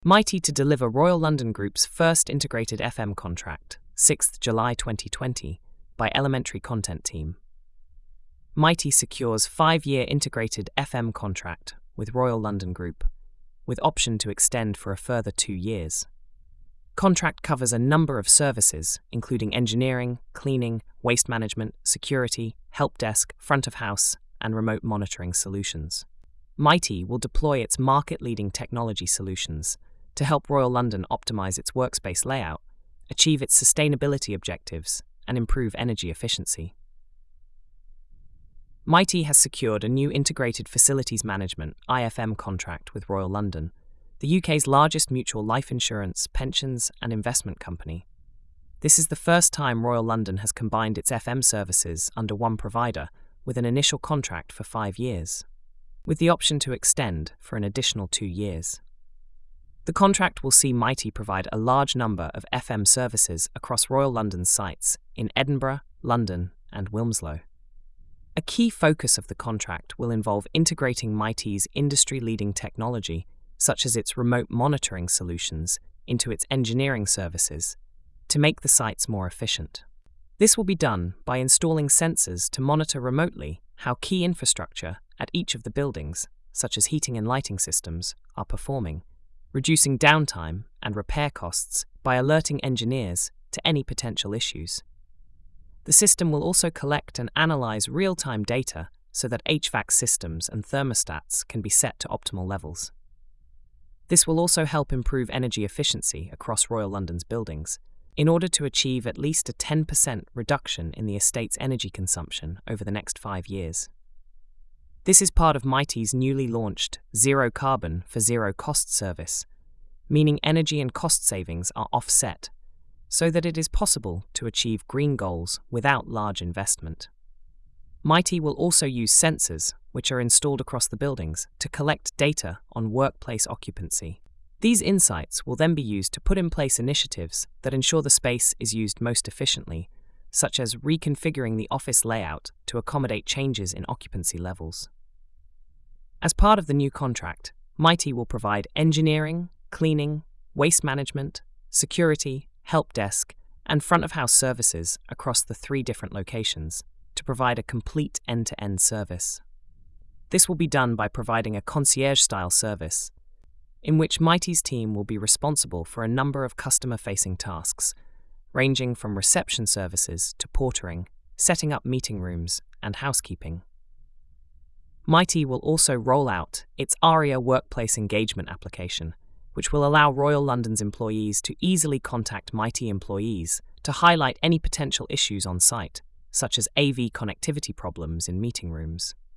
Mitie to deliver Royal London Group's first integrated FM contract, 6th July 2020, by Elementary Content Team. Mitie secures 5-year integrated FM contract with Royal London Group, with option to extend for a further 2 years. Contract covers a number of services, including engineering, cleaning, waste management, security, help desk, front of house, and remote monitoring solutions. Mitie will deploy its market-leading technology solutions to help Royal London optimize its workspace layout, achieve its sustainability objectives, and improve energy efficiency. Mitie has secured a new Integrated Facilities Management (IFM) contract with Royal London, the UK's largest mutual life insurance, pensions, and investment company. This is the first time Royal London has combined its FM services under one provider with an initial contract for 5 years, with the option to extend for an additional 2 years. The contract will see Mitie provide a large number of FM services across Royal London's sites in Edinburgh, London, and Wilmslow. A key focus of the contract will involve integrating Mitie's industry-leading technology, such as its remote monitoring solutions, into its engineering services to make the sites more efficient. This will be done by installing sensors to monitor remotely how key infrastructure at each of the buildings, such as heating and lighting systems, are performing, reducing downtime and repair costs by alerting engineers to any potential issues. The system will also collect and analyze real-time data so that HVAC systems and thermostats can be set to optimal levels. This will also help improve energy efficiency across Royal London's buildings, in order to achieve at least a 10% reduction in the estate's energy consumption over the next 5 years. This is part of Mitie's newly launched Zero Carbon for Zero Cost service, meaning energy and cost savings are offset, so that it is possible to achieve green goals without large investment. Mitie will also use sensors, which are installed across the buildings, to collect data on workplace occupancy. These insights will then be used to put in place initiatives that ensure the space is used most efficiently, such as reconfiguring the office layout to accommodate changes in occupancy levels. As part of the new contract, Mitie will provide engineering, cleaning, waste management, security, help desk, and front-of-house services across the 3 different locations to provide a complete end-to-end service. This will be done by providing a concierge-style service, in which Mitie's team will be responsible for a number of customer-facing tasks, ranging from reception services to portering, setting up meeting rooms, and housekeeping. Mitie will also roll out its ARIA workplace engagement application, which will allow Royal London's employees to easily contact Mitie employees to highlight any potential issues on site, such as AV connectivity problems in meeting rooms.